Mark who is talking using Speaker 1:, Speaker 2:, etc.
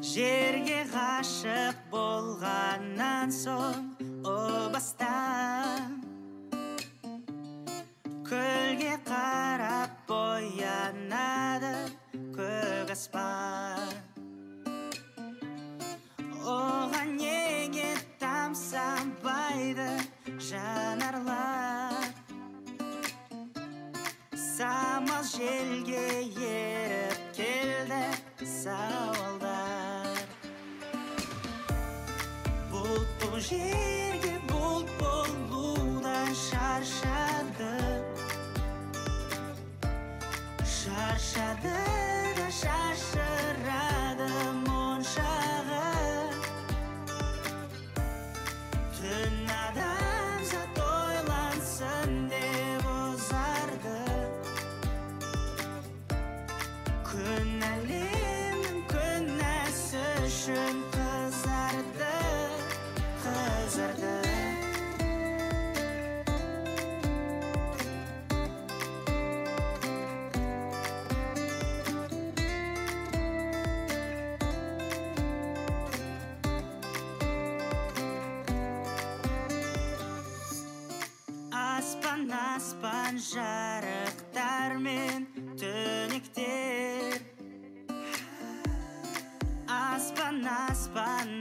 Speaker 1: Жерге ғашық болғаннан соң о бастан көлге қарап боянады көк аспан. Оған неге тамсанбайды жанарлар, самал желге еріп келді сауалдар. Бұлт бұл жерге бұлт болудан шаршадық, шаршады да шашырады моншағы. Түн адамзат ойлансын деп ұзарды, күн әлемнің күнәсі үшін қызарды, қызарды. Аспан, аспан жарықтар мен түнектер. Аспан, аспан